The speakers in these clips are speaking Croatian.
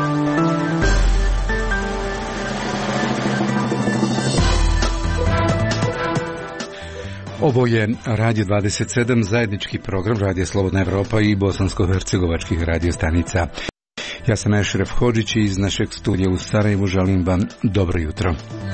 Ovo je Radio 27, zajednički program Radija Slobodna Evropa i bosansko-hercegovačkih radiostanica. Ja sam Ešref Hodžić i iz našeg studija u Sarajevu želim vam dobro jutro.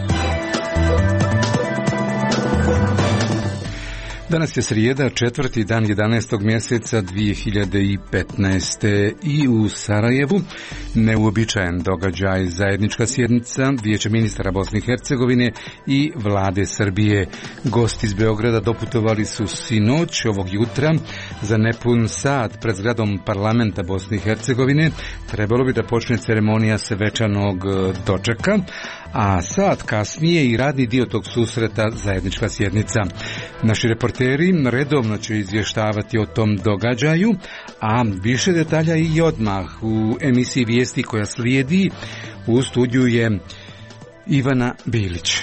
Danas je srijeda, 4. dan 11. mjeseca 2015. i u Sarajevu neuobičajen događaj, zajednička sjednica Vijeća ministara Bosne i Hercegovine i Vlade Srbije. Gosti iz Beograda doputovali su sinoć ovog jutra za nepun sat pred zgradom parlamenta Bosne i Hercegovine. Trebalo bi da počne ceremonija svečanog dočeka, a sat kasnije i radni dio tog susreta zajednička sjednica. Naši reporteri redovno će izvještavati o tom događaju, a više detalja i odmah u emisiji Vijesti koja slijedi. U studiju je Ivana Bilić.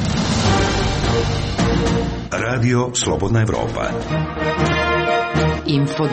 Radio Slobodna Evropa. Info 27.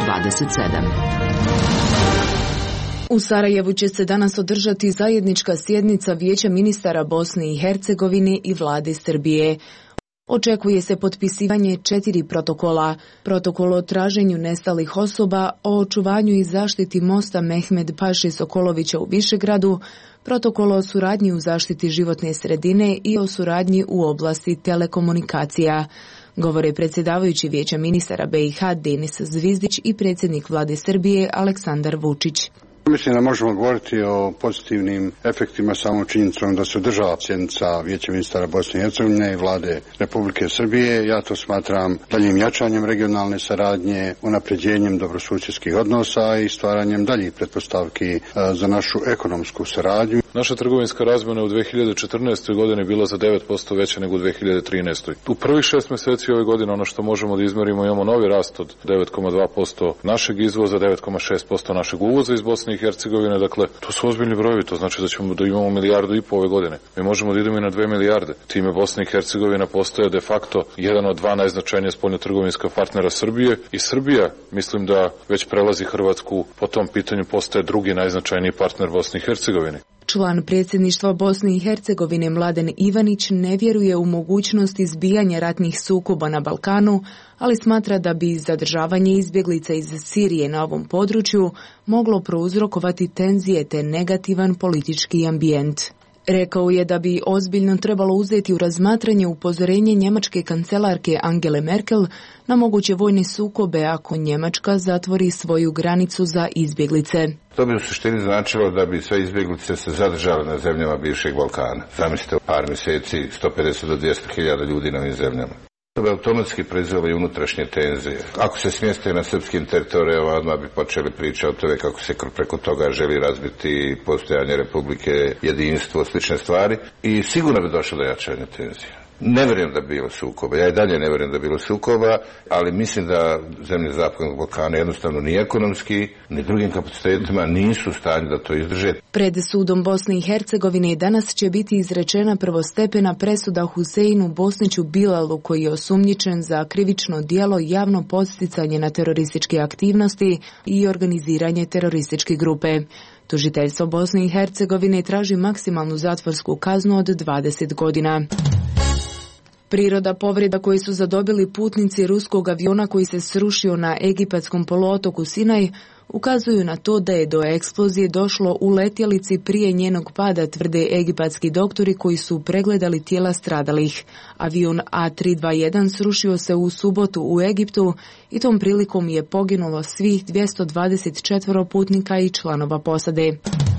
U Sarajevu će se danas održati zajednička sjednica Vijeća ministara Bosne i Hercegovine i Vlade Srbije. Očekuje se potpisivanje 4 protokola. Protokol o traženju nestalih osoba, o očuvanju i zaštiti mosta Mehmed Paše Sokolovića u Višegradu, protokol o suradnji u zaštiti životne sredine i o suradnji u oblasti telekomunikacija. Govore predsjedavajući Vijeća ministara BiH Denis Zvizdić i predsjednik Vlade Srbije Aleksandar Vučić. Mislim da možemo govoriti o pozitivnim efektima samo činjenicom da se održava sjednica Vijeća ministara Bosne i Hercegovine i Vlade Republike Srbije. Ja to smatram daljim jačanjem regionalne saradnje, unapređenjem dobrosusjedskih odnosa i stvaranjem daljih pretpostavki za našu ekonomsku saradnju. Naša trgovinska razmjena u 2014. godini bila za 9% veća nego u 2013. U prvih 6 mjeseci ove godine ono što možemo da izmjerimo, imamo novi rast od 9,2% našeg izvoza, 9,6% našeg uvoza iz Bosne i Hercegovine. Dakle, to su ozbiljni brojevi, to znači da imamo 1,5 milijardu ove godine. Mi možemo da idemo i na 2 milijarde. Time Bosna i Hercegovina postaje de facto jedan od 2 najznačajnije spoljnotrgovinska partnera Srbije i Srbija, mislim da već prelazi Hrvatsku po tom pitanju, postaje drugi najznačajniji partner Bosne i Hercegovine. Član predsjedništva Bosne i Hercegovine Mladen Ivanić ne vjeruje u mogućnost izbijanja ratnih sukoba na Balkanu, ali smatra da bi zadržavanje izbjeglica iz Sirije na ovom području moglo prouzrokovati tenzije te negativan politički ambijent. Rekao je da bi ozbiljno trebalo uzeti u razmatranje upozorenje njemačke kancelarke Angele Merkel na moguće vojne sukobe ako Njemačka zatvori svoju granicu za izbjeglice. To bi u suštini značilo da bi sve izbjeglice se zadržale na zemljama bivšeg Balkana. Zamislite, u par mjeseci 150 do 200 hiljada ljudi na ovim zemljama. To bi automatski proizvelo i unutrašnje tenzije. Ako se smjeste na srpskim teritorijama, odmah bi počeli pričati o tome kako se preko toga želi razbiti postojanje republike, jedinstvo, slične stvari i sigurno bi došlo do jačanja tenzija. Ne vjerujem da bi bilo sukoba, ja i dalje ne vjerujem da bi bilo sukoba, ali mislim da zemlje Zapadnog Balkana jednostavno ni ekonomski, ni drugim kapacitetima nisu u stanju da to izdrže. Pred sudom Bosne i Hercegovine danas će biti izrečena prvostepena presuda Huseinu Bosniću Bilalu, koji je osumnjičen za krivično djelo javno podsticanje na terorističke aktivnosti i organiziranje terorističke grupe. Tužiteljstvo Bosne i Hercegovine traži maksimalnu zatvorsku kaznu od 20 godina. Priroda povreda koje su zadobili putnici ruskog aviona koji se srušio na egipatskom poluotoku Sinaj ukazuju na to da je do eksplozije došlo u letjelici prije njenog pada, tvrde egipatski doktori koji su pregledali tijela stradalih. Avion A321 srušio se u subotu u Egiptu i tom prilikom je poginulo svih 224 putnika i članova posade.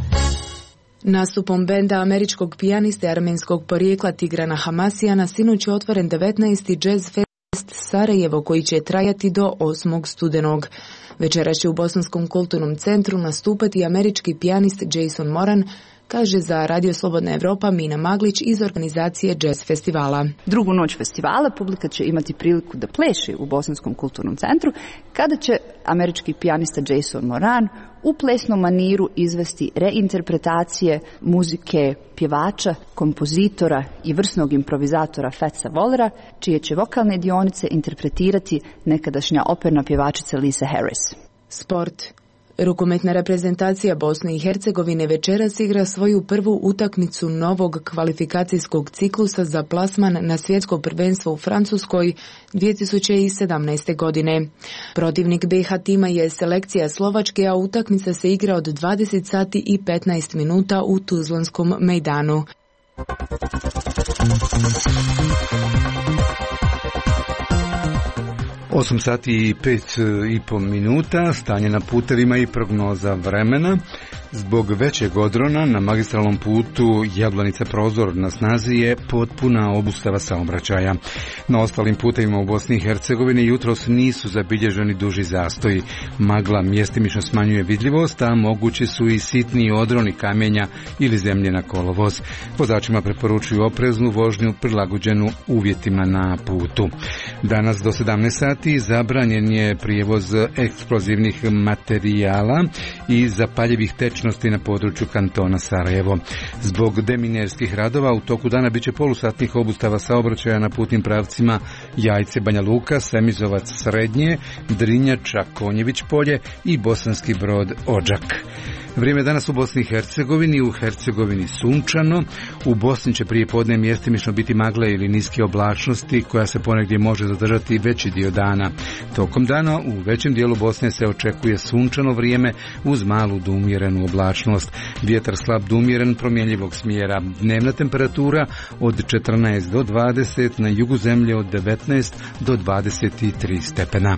Nastupom benda američkog pijaniste armenskog porijekla Tigrana Hamasijana sinoć je otvoren 19. Jazz Fest Sarajevo koji će trajati do 8. studenog. Večeras će u Bosanskom kulturnom centru nastupati američki pijanist Jason Moran, kaže za Radio Slobodna Evropa Mina Maglić iz organizacije Jazz festivala. Drugu noć festivala publika će imati priliku da pleši u Bosanskom kulturnom centru kada će američki pijanista Jason Moran u plesnom maniru izvesti reinterpretacije muzike pjevača, kompozitora i vrsnog improvizatora Fatsa Wollera, čije će vokalne dionice interpretirati nekadašnja operna pjevačica Lisa Harris. Sport. Rukometna reprezentacija Bosne i Hercegovine večeras igra svoju prvu utakmicu novog kvalifikacijskog ciklusa za plasman na svjetsko prvenstvo u Francuskoj 2017. godine. Protivnik BiH tima je selekcija Slovačke, a utakmica se igra od 20 sati i 15 minuta u Tuzlanskom mejdanu. 8 sati i 5,5 minuta, stanje na putevima i prognoza vremena. Zbog većeg odrona na magistralnom putu Jablanica Prozor na snazi je potpuna obustava saobraćaja. Na ostalim putevima u Bosni i Hercegovini jutros nisu zabilježeni duži zastoji. Magla mjestimično smanjuje vidljivost, a mogući su i sitni odroni kamenja ili zemlje na kolovoz. Vozačima preporučuju opreznu vožnju prilagođenu uvjetima na putu. Danas do 17 sati zabranjen je prijevoz eksplozivnih materijala i zapaljivih tečnosti na području kantona Sarajevo. Zbog deminerskih radova u toku dana biće polusatnih obustava saobraćaja na putnim pravcima Jajce Banja Luka, Semizovac Srednje, Drinjača Konjević Polje i Bosanski Brod Odžak. Vrijeme danas u Bosni i Hercegovini, u Hercegovini sunčano, u Bosni će prije podne mjestimično biti magle ili niske oblačnosti koja se ponegdje može zadržati veći dio dana. Tokom dana u većem dijelu Bosne se očekuje sunčano vrijeme uz malu do umjerenu oblačnost. Vjetar slab do umjeren promjenjivog smjera. Dnevna temperatura od 14 do 20, na jugu zemlje od 19 do 23 stepena.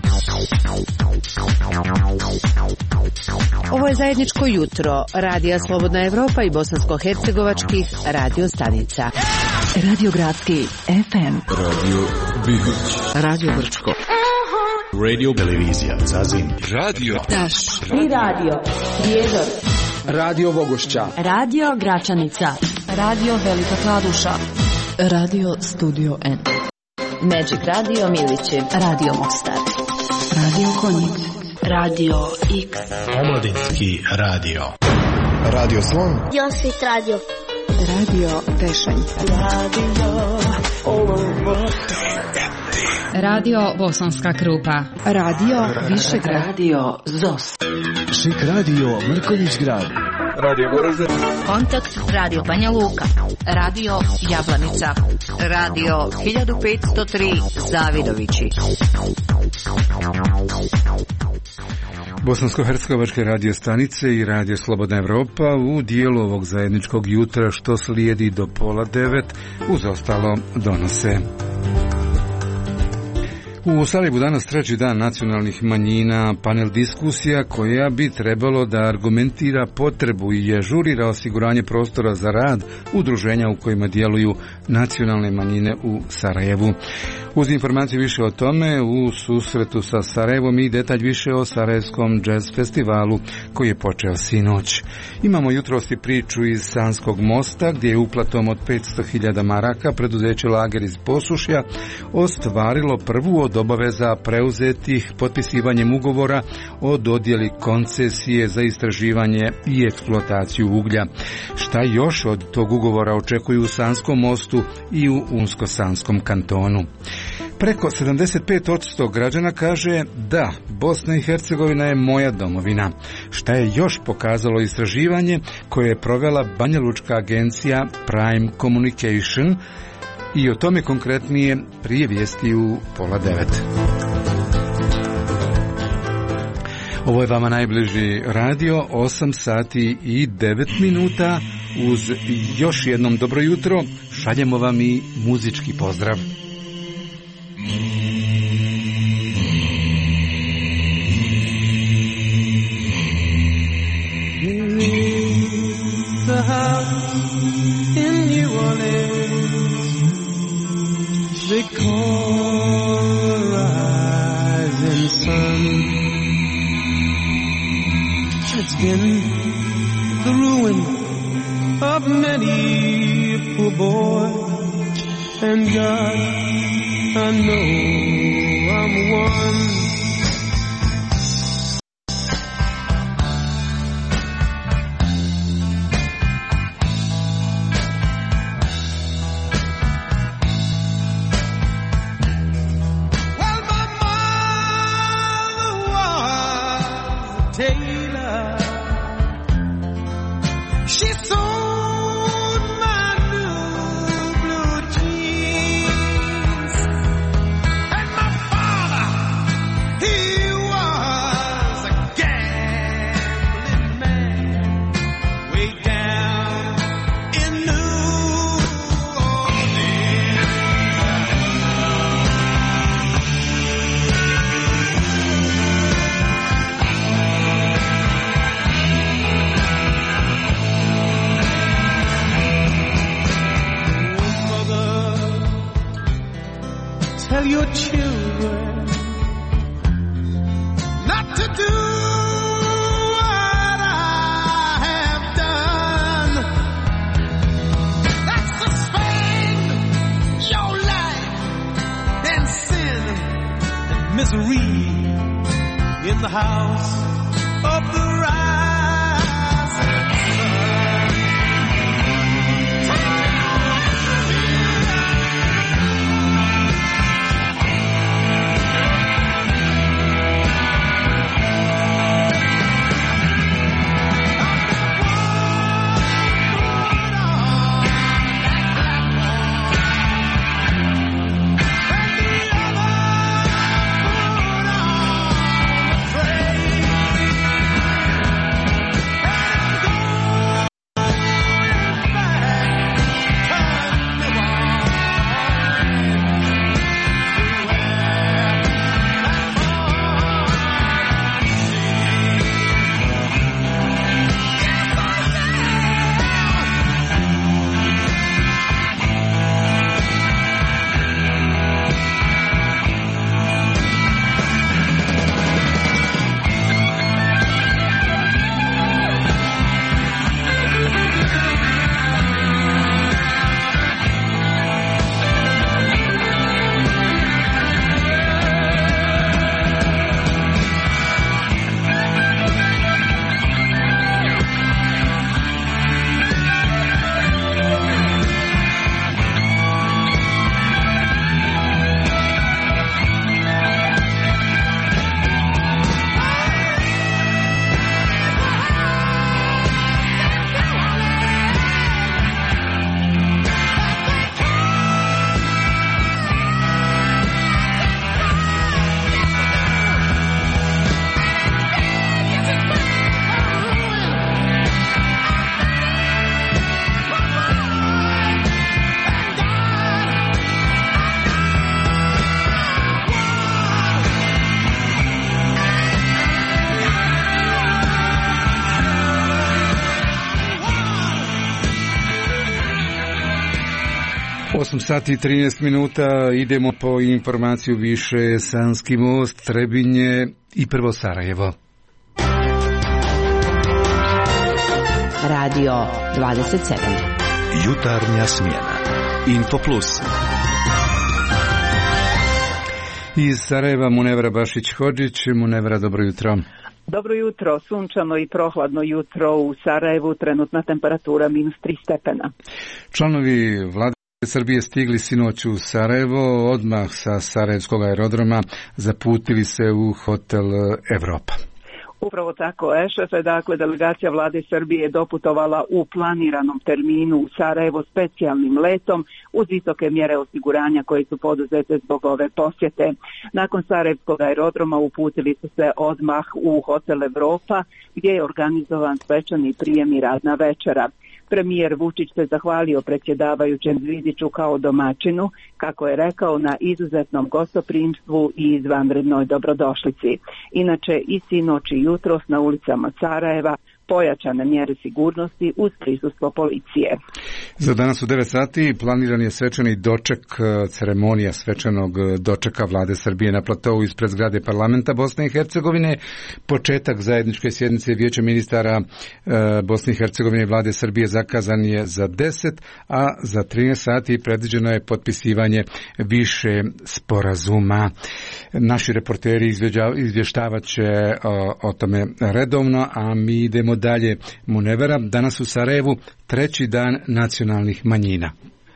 Ovo je zajedničko jutro Radija Slobodna Evropa i bosansko-hercegovačkih radio stanica. Radio Gradski FM, Radio Bihoć, Radio Brčko, Radio Televizija Zazin, Radio Taš i Radio Prijedor, Radio Vogošća, Radio Gračanica, Radio Velika Kladuša, Radio Studio N, Magic Radio Milići, Radio Mostar, Radio Konjic, Radio X, Omladinski radio, Radio Slon, Josvit Radio, Radio Tešanj, Radio Bosanska Krupa, Radio Višegrad, Radio Zos, Šik Radio Mrkonjić Grad, Radio Goražde, Kontakt Radio Banja Luka, Radio Jablanica, Radio 1503 Zavidovići. Bosansko-hercegovačke radio stanice i Radio Slobodna Evropa u dijelu ovog zajedničkog jutra što slijedi do 8:30 uz ostalo donose. U Sarajevu danas treći dan nacionalnih manjina, panel diskusija koja bi trebalo da argumentira potrebu i ažurira osiguranje prostora za rad udruženja u kojima djeluju nacionalne manjine u Sarajevu. Uz informaciju više o tome u susretu sa Sarajevom i detalj više o Sarajevskom jazz festivalu koji je počeo sinoć. Imamo jutros i priču iz Sanskog mosta gdje je uplatom od 500.000 maraka preduzeće Lager iz Posušja ostvarilo prvu od obaveza preuzetih potpisivanjem ugovora o dodjeli koncesije za istraživanje i eksploataciju uglja. Šta još od tog ugovora očekuju u Sanskom mostu i u Unsko-Sanskom kantonu? Preko 75% građana kaže da, Bosna i Hercegovina je moja domovina. Šta je još pokazalo istraživanje koje je provela banjalučka agencija Prime Communication i o tome konkretnije prije vijesti u 8:30. Ovo je vama najbliži radio, 8 sati i 9 minuta. Uz još jednom dobro jutro šaljemo vam i muzički pozdrav. The house in New Orleans, they call the rising sun. It's been the ruin of many a poor boy, and God, I know I'm one. Taylor, misery in the house of the rising sun. Sati i 13 minuta, idemo po informaciju više. Sanski most, Trebinje i prvo Sarajevo. Radio 27. Jutarnja smjena. Info Plus. Iz Sarajeva Munevra Bašić-Hodžić. Munevra, dobro jutro. Dobro jutro, sunčano i prohladno jutro u Sarajevu, trenutna temperatura -3 stepena. Članovi vlade Srbije stigli sinoć u Sarajevo, odmah sa Sarajevskog aerodroma zaputili se u hotel Evropa. Upravo tako, šefe, dakle, delegacija vlade Srbije je doputovala u planiranom terminu u Sarajevo specijalnim letom uz visoke mjere osiguranja koje su poduzete zbog ove posjete. Nakon Sarajevskog aerodroma uputili su se odmah u hotel Evropa gdje je organizovan svečani prijem i radna večera. Premijer Vučić se zahvalio predsjedavajućem Zvidiću kao domaćinu, kako je rekao, na izuzetnom gostoprimstvu i izvanrednoj dobrodošlici. Inače, i sinoć i jutros na ulicama Sarajeva pojačane mjere sigurnosti uz prisustvo policije. Za danas u 9 sati planiran je svečani doček, ceremonija svečanog dočeka vlade Srbije na platovu ispred zgrade parlamenta Bosne i Hercegovine. Početak zajedničke sjednice Vijeća ministara Bosne i Hercegovine i vlade Srbije zakazan je za 10, a za 13 sati predviđeno je potpisivanje više sporazuma. Naši reporteri izvještavat će o tome redovno, a mi idemo dalje. Munevera, danas u Sarajevu treći dan nacionalnih manjina.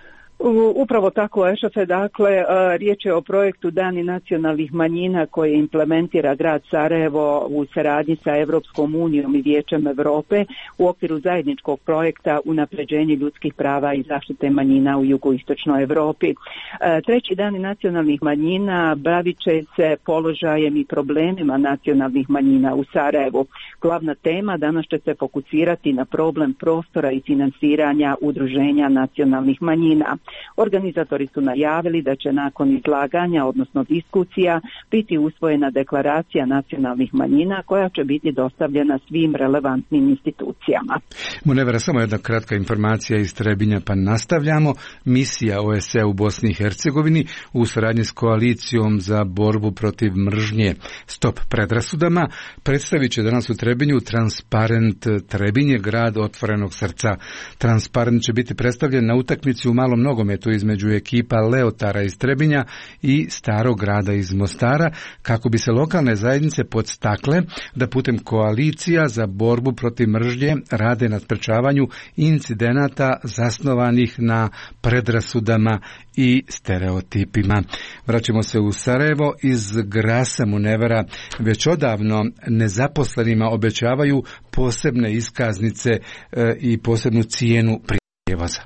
Upravo tako, šefe, dakle, riječ je o projektu Dani nacionalnih manjina koje implementira grad Sarajevo u saradnji sa Europskom unijom i Vijećem Europe u okviru zajedničkog projekta unapređenje ljudskih prava i zaštite manjina u jugoistočnoj Europi. Treći Dani nacionalnih manjina bavit će se položajem i problemima nacionalnih manjina u Sarajevu. Glavna tema danas će se fokusirati na problem prostora i finansiranja udruženja nacionalnih manjina. Organizatori su najavili da će nakon izlaganja, odnosno diskusija, biti usvojena deklaracija nacionalnih manjina koja će biti dostavljena svim relevantnim institucijama. Munevera, samo jedna kratka informacija iz Trebinja pa nastavljamo. Misija OSCE u Bosni i Hercegovini u saradnji s koalicijom za borbu protiv mržnje Stop predrasudama predstavit će danas u Trebinju Trebinju. Transparent Trebinj je grad otvorenog srca. Transparent će biti predstavljen na utakmici u malom nogometu između ekipa Leotara iz Trebinja i Starog grada iz Mostara, kako bi se lokalne zajednice podstakle da putem koalicija za borbu protiv mržnje rade na sprečavanju incidenata zasnovanih na predrasudama i stereotipima. Vraćamo se u Sarajevo. Iz Grasa Munevera već odavno nezaposlenima obećavaju posebne iskaznice i posebnu cijenu prijevoza.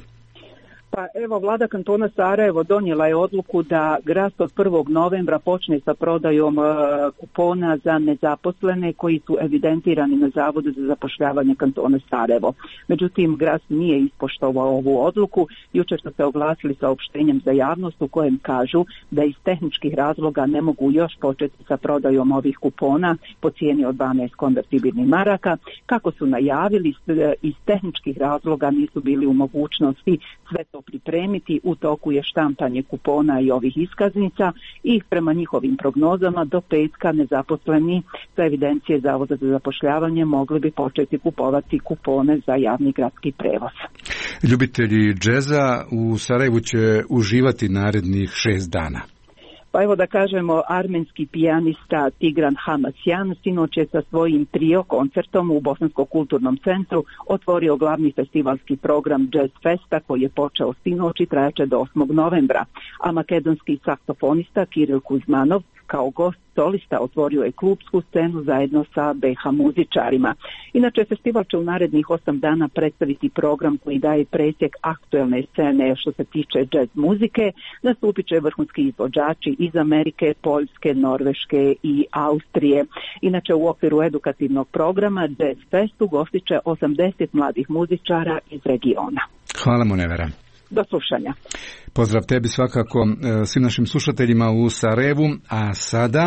Pa evo, vlada kantona Sarajevo donijela je odluku da Gras od 1. novembra počne sa prodajom kupona za nezaposlene koji su evidentirani na Zavodu za zapošljavanje kantona Sarajevo. Međutim, Gras nije ispoštovao ovu odluku. Jučer su se oglasili saopštenjem za javnost u kojem kažu da iz tehničkih razloga ne mogu još početi sa prodajom ovih kupona po cijeni od 12 konvertibilnih maraka. Kako su najavili, iz tehničkih razloga nisu bili u mogućnosti sve to pripremiti. U toku je štampanje kupona i ovih iskaznica i prema njihovim prognozama do petka nezaposleni sa evidencije Zavoda za zapošljavanje mogli bi početi kupovati kupone za javni gradski prevoz. Ljubitelji džeza u Sarajevu će uživati narednih 6 dana. Pa evo da kažemo, armenski pijanista Tigran Hamasjan sinoć je sa svojim trio koncertom u Bosanskom kulturnom centru otvorio glavni festivalski program Jazz Festa koji je počeo sinoć i trajaće do 8. novembra. A makedonski saksofonista Kiril Kuzmanov kao gost solista otvorio je klubsku scenu zajedno sa BH muzičarima. Inače, festival će u narednih 8 dana predstaviti program koji daje presjek aktuelne scene što se tiče jazz muzike. Nastupit će vrhunski izvođači iz Amerike, Poljske, Norveške i Austrije. Inače, u okviru edukativnog programa Jazz Festu gostit će 80 mladih muzičara iz regiona. Hvala Munevera. Do slušanja. Pozdrav tebi svakako, svim našim slušateljima u Sarajevu, a sada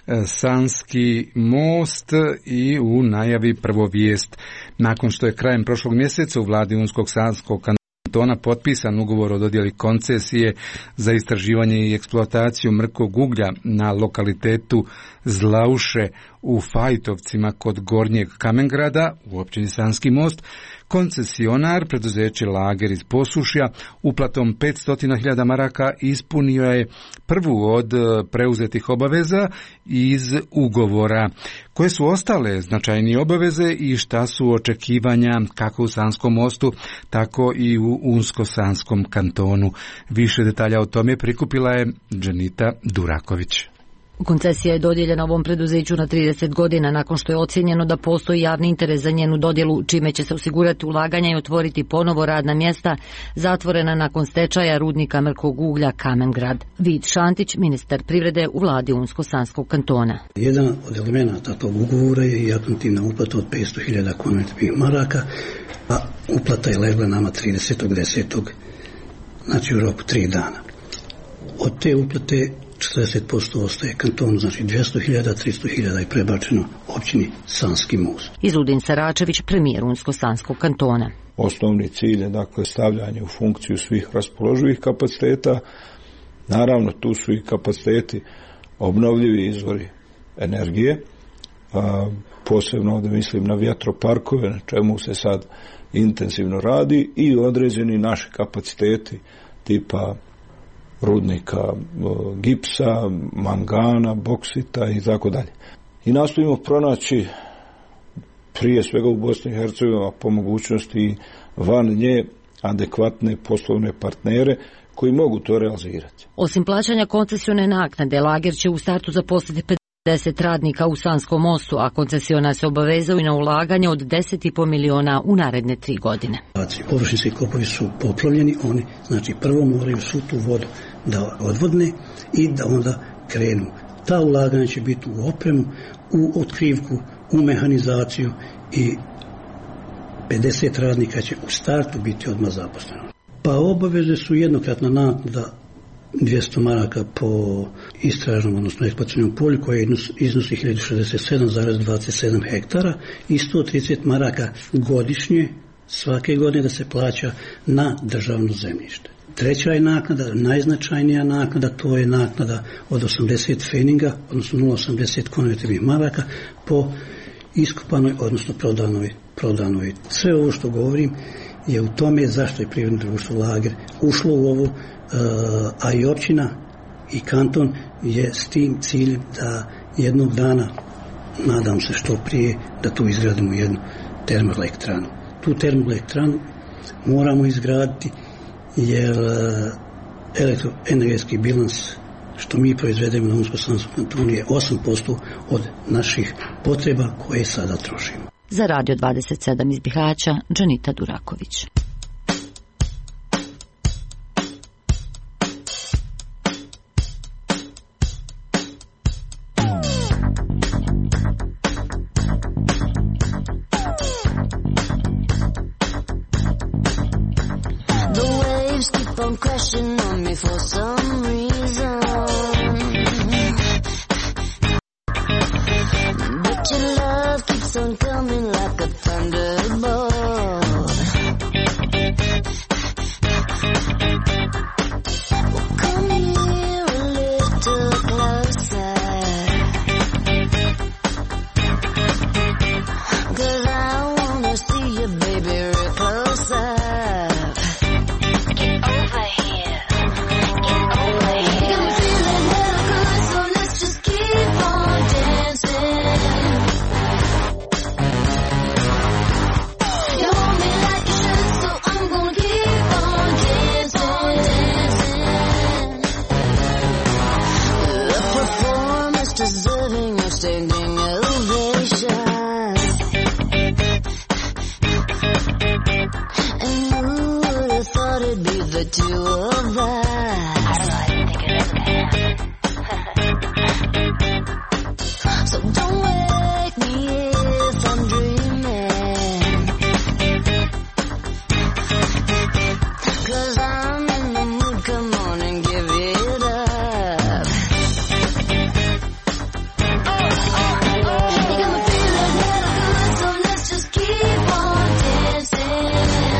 Sanski most i u najavi prvo vijest. Nakon što je krajem prošlog mjeseca u vladi Unskog Sanskog kantona potpisan ugovor o dodjeli koncesije za istraživanje i eksploataciju mrkog uglja na lokalitetu Zlauše u Fajtovcima kod Gornjeg Kamengrada u općini Sanski most, koncesionar, preduzeće Lager iz Posušja, uplatom 500.000 maraka ispunio je prvu od preuzetih obaveza iz ugovora. Koje su ostale značajnije obaveze i šta su očekivanja kako u Sanskom mostu, tako i u Unsko-Sanskom kantonu? Više detalja o tome prikupila je Dženita Duraković. Koncesija je dodijeljena ovom preduzeću na 30 godina nakon što je ocijenjeno da postoji javni interes za njenu dodjelu, čime će se osigurati ulaganja i otvoriti ponovo radna mjesta zatvorena nakon stečaja rudnika mrkog uglja Kamengrad. Vid Šantić, ministar privrede u vladi Unsko-Sanskog kantona. Jedan od elemenata tog ugovora je i akontivna uplata od 500.000 konvertibilnih maraka, a uplata je legla nama 30.10. znači u roku 3 dana. Od te uplate 40% ostaje kantonu, znači 200.000, 300.000 je prebačeno općini Sanski most. Izudin Saračević, premijer Unsko-Sanskog kantona. Osnovni cilj je dakle stavljanje u funkciju svih raspoloživih kapaciteta. Naravno, tu su i kapaciteti obnovljivi izvori energije. Posebno ovdje mislim na vjetroparkove, na čemu se sad intenzivno radi, i određeni naši kapaciteti tipa rudnika gipsa, mangana, boksita i tako dalje. I nastojimo pronaći prije svega u Bosni i Hercegovini, a po mogućnosti van nje, adekvatne poslovne partnere koji mogu to realizirati. Osim plaćanja koncesione naknade, Lager će u startu zaposliti 50 radnika u Sanskom mostu, a koncesionar se obavezao i na ulaganje od 10,5 miliona u naredne 3 godine. Površinski kopovi su poplavljeni, oni znači prvo moraju svu tu vodu da odvodne i da onda krenu. Ta ulaganja će biti u opremu, u otkrivku, u mehanizaciju i 50 radnika će u startu biti odmah zaposleno. Pa obaveze su jednokratna naknada 200 maraka po istražnom, odnosno eksploatacionom polju koje iznosi 1067,27 hektara i 130 maraka godišnje, svake godine da se plaća na državno zemljište. Treća je naknada, najznačajnija naknada, to je naknada od 80 feninga, odnosno 0,80 konvertibilnih maraka po iskopanoj, odnosno prodanoj. Sve ovo što govorim je u tome zašto je privredno društvo Lager ušlo u ovo, a i općina i kanton je s tim ciljem da jednog dana, nadam se što prije, da tu izgradimo jednu termoelektranu. Tu termoelektranu moramo izgraditi jer elektroenergetski bilans što mi proizvedemo na Unsko-Sanskom kantonu je 8% od naših potreba koje sada trošimo. Za Radio 27 iz Bihaća, Džanita Duraković. Crashing on me for some reason, but your love keeps on coming like a thunderbolt. Well, come here a little closer, 'cause I wanna see you, baby, real closer. The two of us. I don't think it ever can. So don't wake me if I'm dreaming, 'cause I'm in the mood, come on and give it up. You got me feeling real good, so let's just keep on dancing.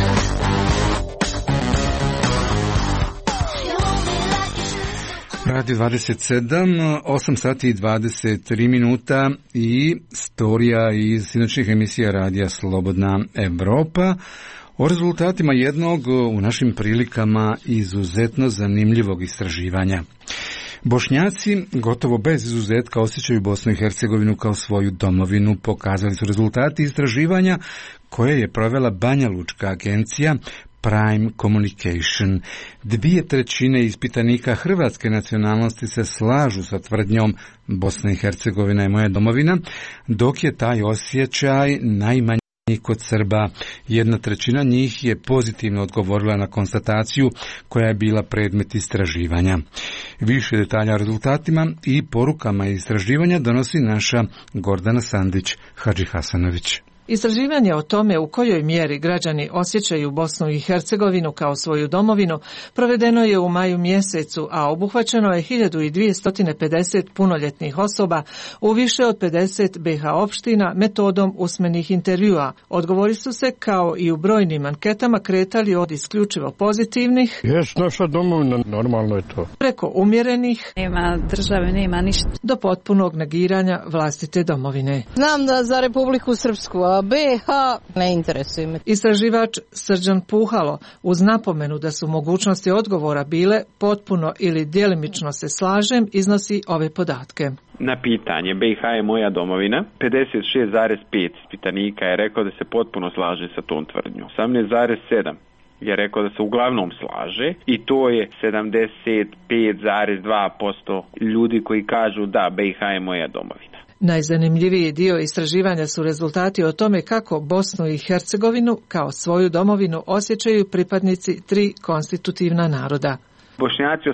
Radio 27, 8 sati i 23 minuta i storija iz sinoćnih emisija Radija Slobodna Evropa o rezultatima jednog u našim prilikama izuzetno zanimljivog istraživanja. Bošnjaci gotovo bez izuzetka osjećaju Bosnu i Hercegovinu kao svoju domovinu, pokazali su rezultati istraživanja koje je provela Banja Lučka agencija Prime Communication. 2/3 ispitanika hrvatske nacionalnosti se slažu sa tvrdnjom Bosna i Hercegovina je moja domovina, dok je taj osjećaj najmanji kod Srba. 1/3 njih je pozitivno odgovorila na konstataciju koja je bila predmet istraživanja. Više detalja o rezultatima i porukama istraživanja donosi naša Gordana Sandić Hadžihasanović. Istraživanje o tome u kojoj mjeri građani osjećaju Bosnu i Hercegovinu kao svoju domovinu provedeno je u maju mjesecu, a obuhvaćeno je 1250 punoljetnih osoba u više od 50 BiH opština metodom usmenih intervjua. Odgovori su se kao i u brojnim anketama kretali od isključivo pozitivnih, jes naša domovina, normalno je to, preko umjerenih, nema države, nema ništa, do potpunog negiranja vlastite domovine. Znam da za Republiku Srpsku, a BiH ne interesuje me. Istraživač Srđan Puhalo, uz napomenu da su mogućnosti odgovora bile potpuno ili djelimično se slažem, iznosi ove podatke. Na pitanje BiH je moja domovina, 56,5 ispitanika je rekao da se potpuno slaže sa tom tvrdnjom. 18,7 je rekao da se uglavnom slaže i to je 75,2% ljudi koji kažu da BiH je moja domovina. Najzanimljiviji dio istraživanja su rezultati o tome kako Bosnu i Hercegovinu kao svoju domovinu osjećaju pripadnici 3 konstitutivna naroda. Bošnjaci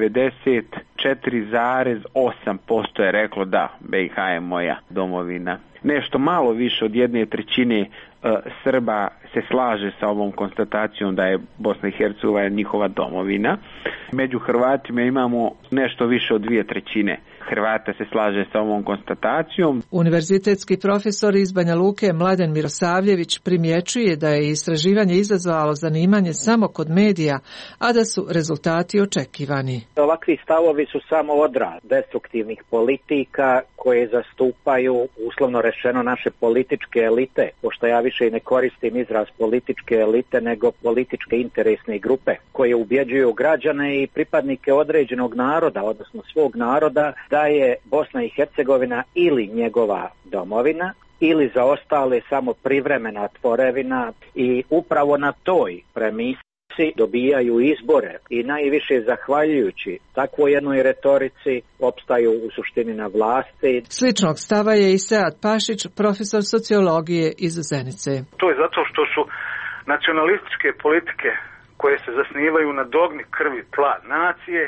94,8% je reklo da BiH je moja domovina. Nešto malo više od 1/3 Srba se slaže sa ovom konstatacijom da je Bosna i Hercegovina njihova domovina. Među Hrvatima imamo nešto više od 2/3 Hrvata se slaže sa ovom konstatacijom. Univerzitetski profesor iz Banja Luke Mladen Mirosavljević primjećuje da je istraživanje izazvalo zanimanje samo kod medija, a da su rezultati očekivani. Ovakvi stavovi su samo odraz destruktivnih politika koje zastupaju, uslovno rečeno, naše političke elite, pošto ja više i ne koristim izraz političke elite, nego političke interesne grupe, koje ubjeđuju građane i pripadnike određenog naroda, odnosno svog naroda, da je Bosna i Hercegovina ili njegova domovina, ili za ostale samo privremena tvorevina, i upravo na toj premisi dobijaju izbore i najviše zahvaljujući takvoj jednoj retorici opstaju u suštini na vlasti. Sličnog stava je i Sead Pašić, profesor sociologije iz Zenice. To je zato što su nacionalističke politike koje se zasnivaju na dogmi krvi, tla, nacije,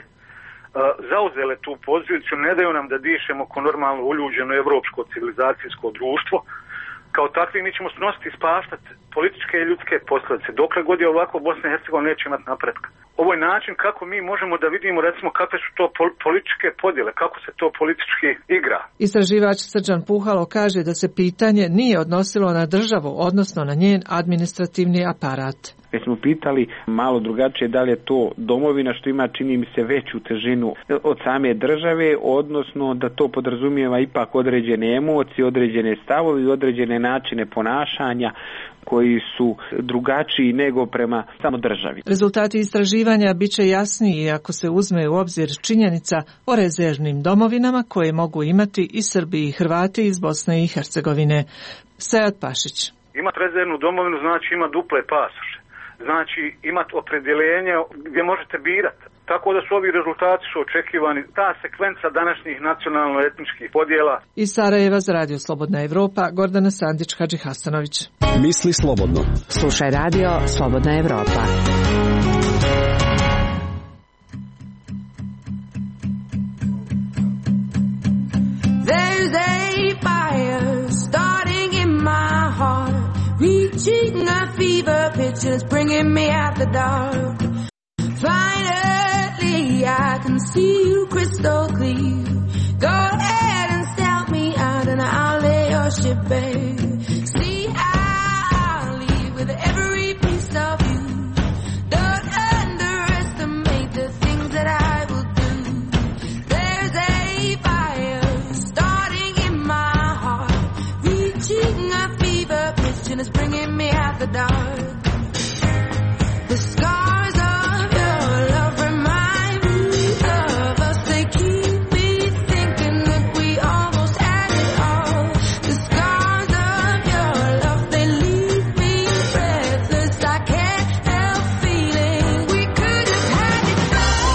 zauzele tu poziciju, ne daju nam da dišemo ko normalno uljuđeno evropsko civilizacijsko društvo. Kao takvi mi ćemo snositi i spaštati političke i ljudske posljedice. Dokle god je ovako, Bosna i Hercegovina neće imati napretka. Ovo je način kako mi možemo da vidimo, recimo, kakve su to političke podjele, kako se to politički igra. Istraživač Srđan Puhalo kaže da se pitanje nije odnosilo na državu, odnosno na njen administrativni aparat. Mi smo pitali malo drugačije da li je to domovina što ima, čini mi se, veću težinu od same države, odnosno da to podrazumijeva ipak određene emocije, određene stavove i određene načine ponašanja koji su drugačiji nego prema samo državi. Rezultati istraživanja bit će jasniji ako se uzme u obzir činjenica o rezervnim domovinama koje mogu imati i Srbi i Hrvati iz Bosne i Hercegovine. Sead Pašić. Imati rezervnu domovinu znači ima duple pasoše. Znači imati opredjeljenje gdje možete birati. Tako da su ovi rezultati su očekivani. Ta sekvenca današnjih nacionalno-etničkih podjela. Iz Sarajeva za Radio Slobodna Evropa, Gordana Sandić, Hadži Hasanović. Misli slobodno. Slušaj Radio Slobodna Evropa. There's a fire starting in my heart, reaching a fever pitch and it's bringing me out the dark. Finally, I can see you crystal clear. Go ahead and sell me out and I'll lay your ship bare. See, I'll leave with every piece of you. Don't underestimate the things that I will do. There's a fire starting in my heart, reaching a fever pitch and it's bringing me out the dark. The scars of your love remind me of us. They keep me thinking that we almost had it all. The scars of your love, they leave me breathless. I can't help feeling we could have had it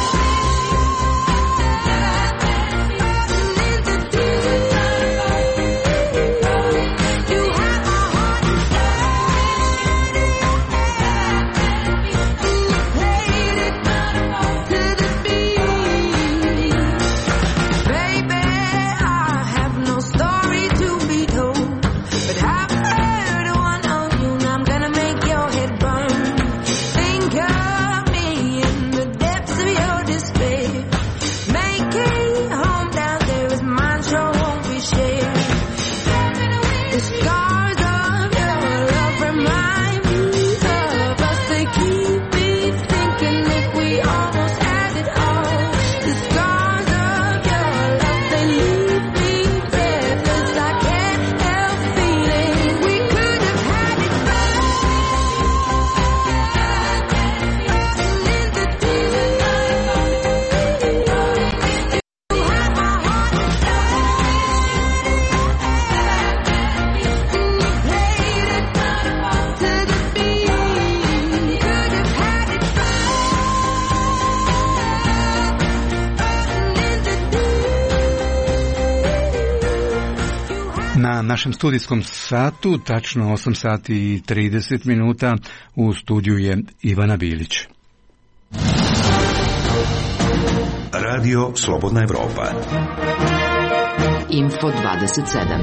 Na našem studijskom satu, tačno 8 sati i 30 minuta, u studiju je Ivana Bilić. Radio Slobodna Evropa. Info 27.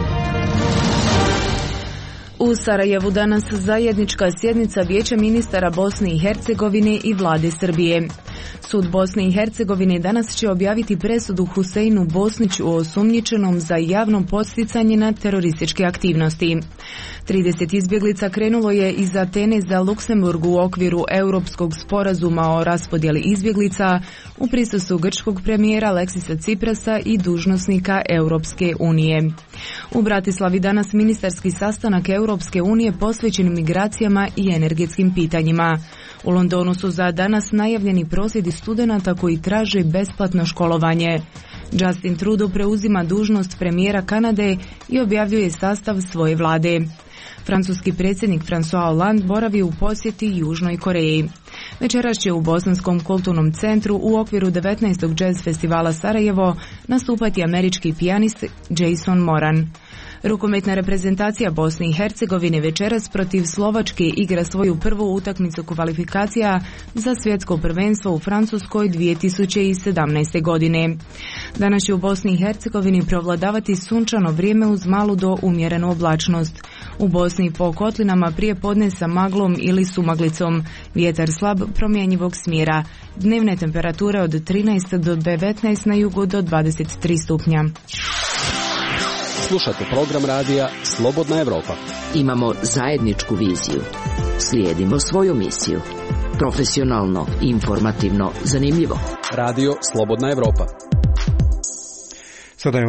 U Sarajevu danas zajednička sjednica Vijeća ministara Bosne i Hercegovine i vlade Srbije. Sud Bosne i Hercegovine danas će objaviti presudu Huseinu Bosniću osumnjičenom za javno podsticanje na terorističke aktivnosti. 30 izbjeglica krenulo je iz Atene za Luksemburg u okviru Europskog sporazuma o raspodjeli izbjeglica u prisustvu grčkog premijera Aleksisa Ciprasa i dužnosnika Europske unije. U Bratislavi danas ministarski sastanak Europske unije posvećen migracijama i energetskim pitanjima. U Londonu su za danas najavljeni prosvjedi studenata koji traže besplatno školovanje. Justin Trudeau preuzima dužnost premijera Kanade i objavljuje sastav svoje vlade. Francuski predsjednik François Hollande boravi u posjeti Južnoj Koreji. Večeras će u Bosanskom kulturnom centru u okviru 19. jazz festivala Sarajevo nastupati američki pijanist Jason Moran. Rukometna reprezentacija Bosne i Hercegovine večeras protiv Slovačke igra svoju prvu utakmicu kvalifikacija za svjetsko prvenstvo u Francuskoj 2017. godine. Danas će u Bosni i Hercegovini prevladavati sunčano vrijeme uz malu do umjerenu oblačnost. U Bosni po kotlinama prije podne sa maglom ili sumaglicom. Vjetar slab promjenjivog smjera. Dnevne temperature od 13 do 19 na jugu do 23 stupnja. Slušate program radija Slobodna Evropa. Imamo zajedničku viziju. Slijedimo svoju misiju. Profesionalno, informativno, zanimljivo. Radio Slobodna Evropa. Sada je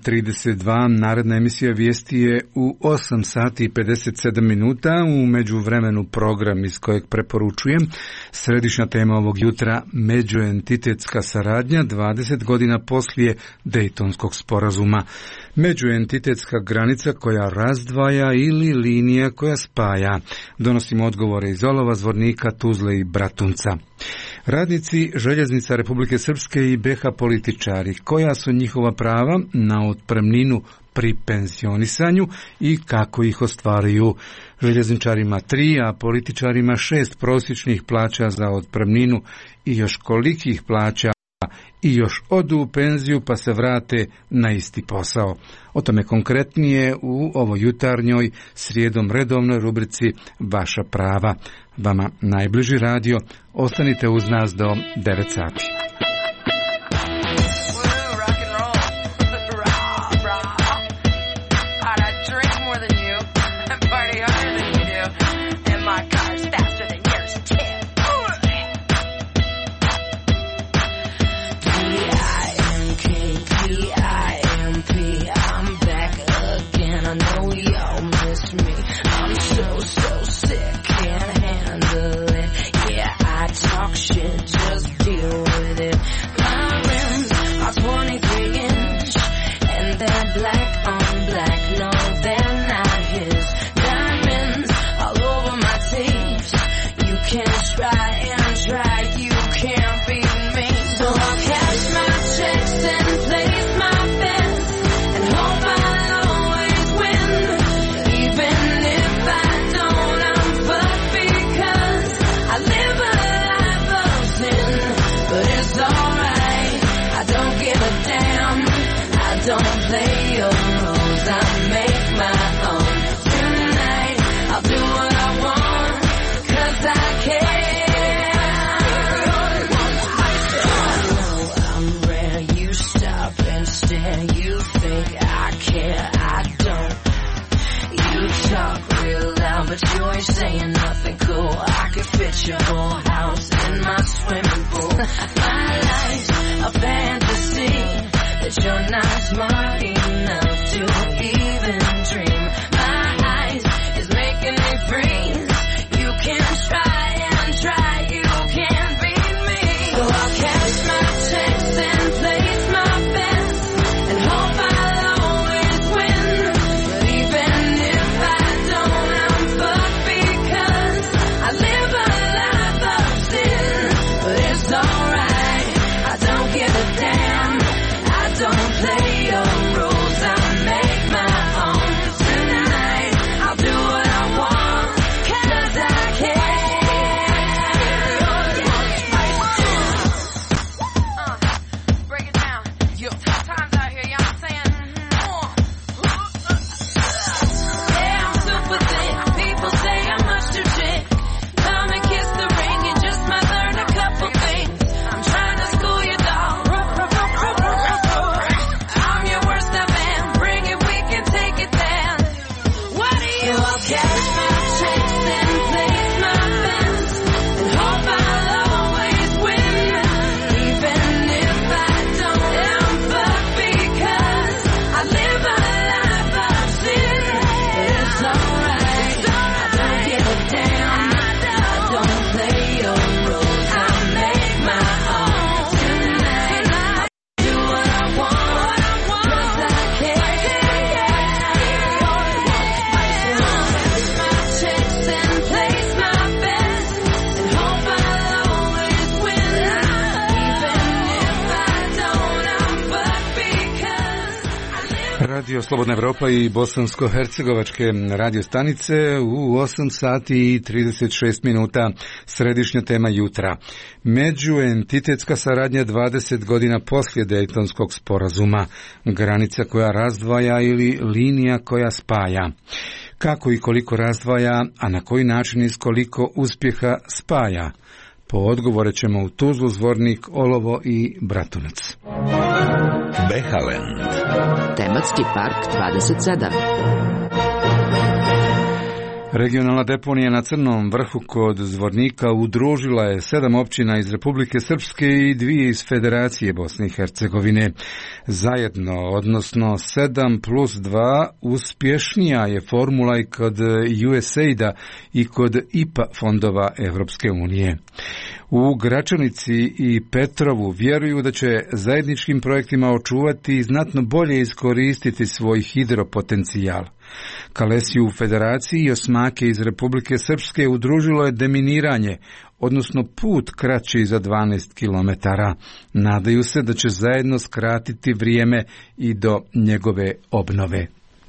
8:32, naredna emisija vijesti je u 8 sati i 57 minuta, u međuvremenu program iz kojeg preporučujem. Središnja tema ovog jutra, međuentitetska saradnja 20 godina poslije Dejtonskog sporazuma. Međuentitetska granica koja razdvaja ili linija koja spaja. Donosimo odgovore iz Olova, Zvornika, Tuzle i Bratunca. Radnici željeznica Republike Srpske i BiH političari, koja su njihova prava na otpremninu pri pensionisanju i kako ih ostvaruju. Željezničarima 3, a političarima 6 prosječnih plaća za otpremninu i još kolikih plaća i još odu u penziju pa se vrate na isti posao. O tome konkretnije u ovoj jutarnjoj srijedom redovnoj rubrici Vaša prava. Vama najbliži radio, ostanite uz nas do 9 sati. Don't play your rules, I make my Radio Slobodna Evropa i bosansko-hercegovačke radio stanice u 8 sati i 36 minuta, središnja tema jutra. Međuentitetska saradnja 20 godina poslije Dejtonskog sporazuma, granica koja razdvaja ili linija koja spaja. Kako i koliko razdvaja, a na koji način i s koliko uspjeha spaja? Po odgovore ćemo u Tuzlu, Zvornik, Olovo i Bratunac. Behaland. Tematski park 27. Regionalna deponija na Crnom vrhu kod Zvornika udružila je 7 općina iz Republike Srpske i 2 iz Federacije Bosne i Hercegovine. Zajedno, odnosno 7 plus 2, uspješnija je formula i kod USAID-a i kod IPA fondova Evropske unije. U Gračanici i Petrovu vjeruju da će zajedničkim projektima očuvati i znatno bolje iskoristiti svoj hidropotencijal. Kalesiju u Federaciji i osmake iz Republike Srpske udružilo je deminiranje, odnosno put kraći za 12 km. Nadaju se da će zajedno skratiti vrijeme i do njegove obnove.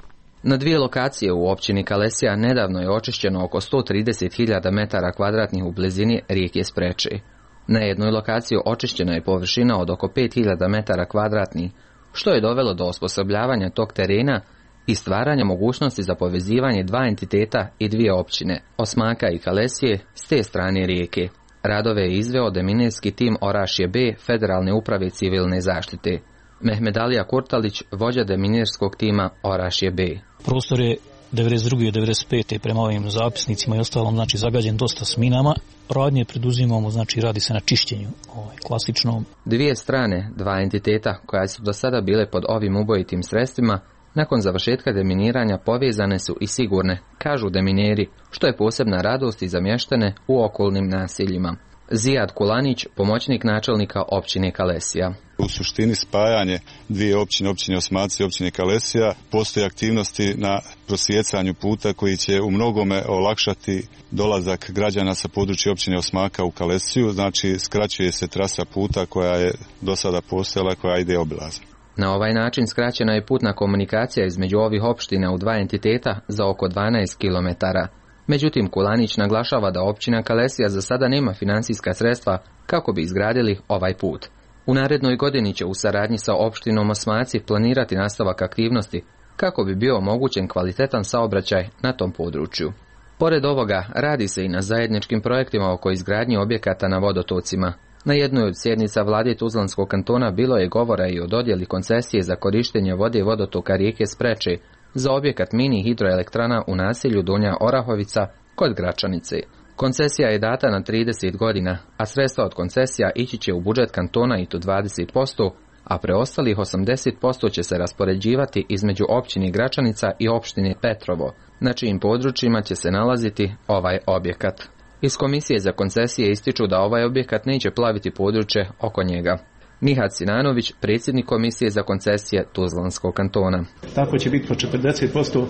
Na 2 lokacije u općini Kalesija nedavno je očišćeno oko 130.000 metara kvadratnih u blizini rijeke Spreče. Na jednoj lokaciji očišćena je površina od oko 5.000 metara kvadratnih, što je dovelo do osposobljavanja tog terena i stvaranja mogućnosti za povezivanje 2 entiteta i 2 općine, Osmaka i Kalesije, s te strane rijeke. Radove je izveo deminirski tim Orašje B Federalne uprave civilne zaštite. Mehmed Alija Kurtalić, vođa deminirskog tima Orašje B. Prostor je 92. i 95. prema ovim zapisnicima i ostalom, znači zagađen dosta s minama. Radnje preduzimamo, znači radi se na čišćenju, klasičnom. 2 strane, 2 entiteta koja su do sada bile pod ovim ubojitim sredstvima, nakon završetka deminiranja povezane su i sigurne, kažu demineri, što je posebna radost i za mještane u okolnim naseljima. Zijad Kulanić, pomoćnik načelnika općine Kalesija. U suštini spajanje 2 općine, općine Osmaci i općine Kalesija, postoje aktivnosti na prosjecanju puta koji će u mnogome olakšati dolazak građana sa područja općine Osmaka u Kalesiju, znači skraćuje se trasa puta koja je do sada postojala, koja ide obilazom. Na ovaj način skraćena je putna komunikacija između ovih opština u 2 entiteta za oko 12 km. Međutim, Kulanić naglašava da općina Kalesija za sada nema financijska sredstva kako bi izgradili ovaj put. U narednoj godini će u saradnji sa opštinom Osmaci planirati nastavak aktivnosti kako bi bio omogućen kvalitetan saobraćaj na tom području. Pored ovoga, radi se i na zajedničkim projektima oko izgradnje objekata na vodotocima. Na jednoj od sjednica vlade Tuzlanskog kantona bilo je govora i o dodjeli koncesije za korištenje vode vodotoka rijeke Spreče za objekat mini hidroelektrana u naselju Donja Orahovica kod Gračanice. Koncesija je data na 30 godina, a sredstva od koncesija ići će u budžet kantona i to 20%, a preostalih 80% će se raspoređivati između općine Gračanica i opštine Petrovo, na čijim područjima će se nalaziti ovaj objekat. Iz Komisije za koncesije ističu da ovaj objekat neće plaviti područje oko njega. Nihat Sinanović, predsjednik Komisije za koncesije Tuzlanskog kantona. Tako će biti po 40%